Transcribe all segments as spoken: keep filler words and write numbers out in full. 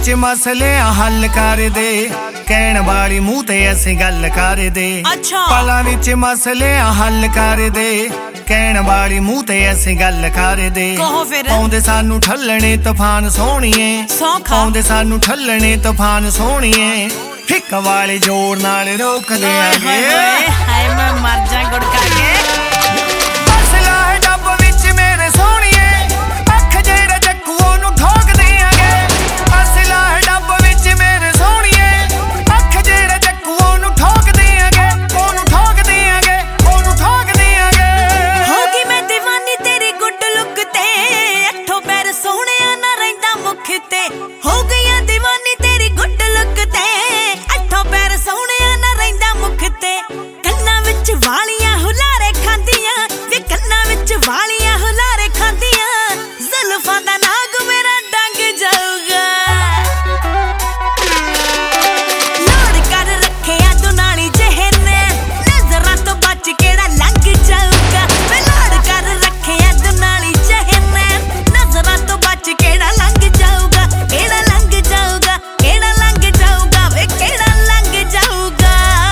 विच मसलियां हल कर दे, कहण वाली मूंह ते असीं गल कर दे। अच्छा पलां विच मसलियां हल कर दे, कहण वाली मूंह ते असीं गल कर दे। कहो फिर आउंदे सानू ठल्लणे तूफान सोहणीए, आउंदे सानू ठल्लणे तूफान सोहणीए, हिक वाले जोर नाल रोक देंगे। हाय मैं मर जा गुड़का के मसला है डब विच मेरे सोहणीए, अख जेड़ा जग्गू ओनू ठोक देंगे। मसला है डब विच मेरे सोहणीए, अख जेड़ा जग्गू ओनू ठोक देंगे, ओनू ठोक देंगे, ओनू ठोक देंगे। होगी मैं दीवानी तेरी गुड लुक ते, अठो पैर सोहणिया ना रहिंदा मुख ते। हो गई दीवानी तेरी गुड लुक ते, अठो पैर सोहणिया ना रहिंदा मुख ते। कन्ना विच वालियां हुलारे खांदियां, वे कन्ना विच वालियां हुलारे खांदियां, जुल्फां दा नाग मेरा डंग जाऊगा। लोड़ कर रखिया दुनाली जहने, नजरां तो बच केड़ा लंघ जाऊगा। वे लोड़ कर रखिया दुनाली जहने, नजरां तो बच केड़ा लंघ जाऊगा। केड़ा लंघ जाऊगा, केड़ा लंघ जाऊगा, वे केड़ा लंघ जाऊगा।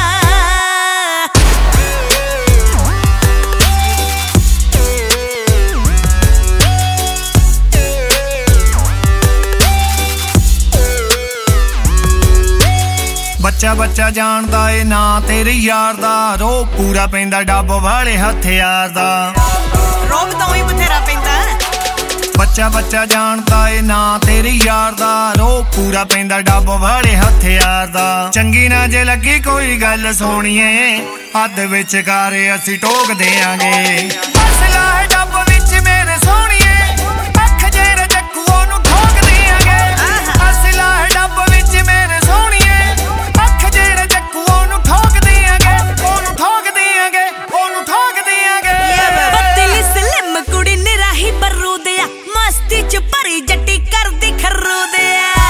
बच्चा बच्चा जानदा ए ना तेरे यार दा, रो पूरा पैंदा डब वाले हथियार दा। रोब तो ही बथेरा पैंदा। बच्चा बच्चा जानदा ए ना तेरे यार दा, रो पूरा पैंदा डब वाले हथियार दा। चंगी ना जे लगी कोई गल सोहणीए, हद विच कर असीं टोक देंगे। मसला है डब विच मेरे सोहणीए, अख जेड़ा जग्गू ओनू ठोक देंगे। मसला है डब विच मेरे सोहणीए, अख जेड़ा जग्गू ओनू ठोक देंगे, ओनू ठोक देंगे, ओनू ठोक देंगे। पतली स्लिम कुड़ी निराही बरू दिया, मस्ती च भरी जट्टी करदी खरू दिया।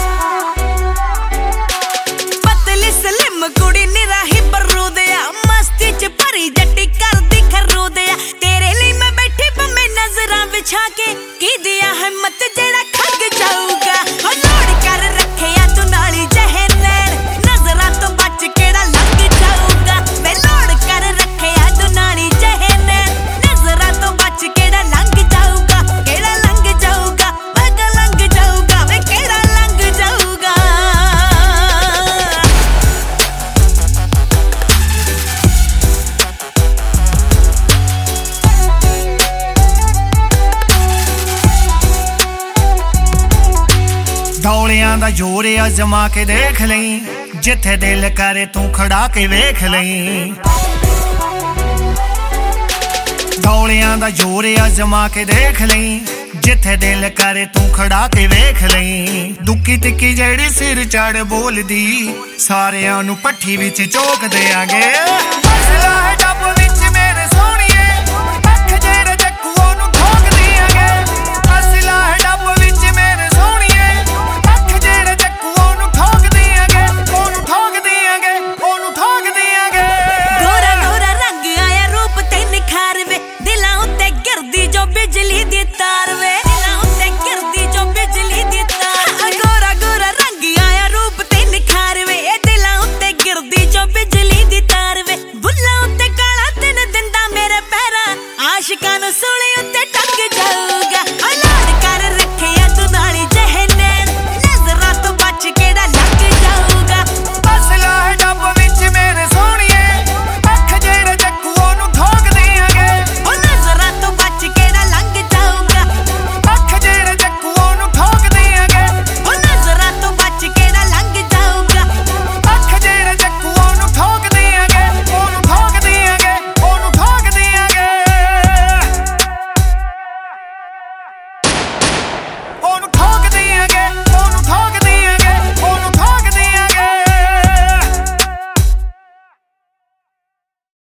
पतली स्लिम कुड़ी निराही बरू दिया, मस्ती च भरी जट्टी करदी खरू दिया। तेरे लिए मैं बैठी बम्मे नजरां बिछा के, की दिया हिम्मत जेड़ा खग जाऊगा। हो लोड़ कर रखिया तू नाली जहने, नजरां तो बच केड़ा लंघ जाऊगा। वे लोड़ कर रखिया तू नाली जहने, नजरां तो बच केड़ा लंघ जाऊगा। केड़ा लंघ जाऊगा, वे लंघ जाऊगा, वे केड़ा लंघ जाऊगा। दौलियां दा जोर अजमा के देख लई, जिथे दिल करे तू खड़ा के वेख लई। दौलियां दा जोर अजमा के देख लई, जिथे दिल करे तू खड़ा के वेख लई। दुक्की तिक्की जेड़ी सिर चढ़ बोलदी, सारियां नू पट्ठी विच चोक देंगे। मसला है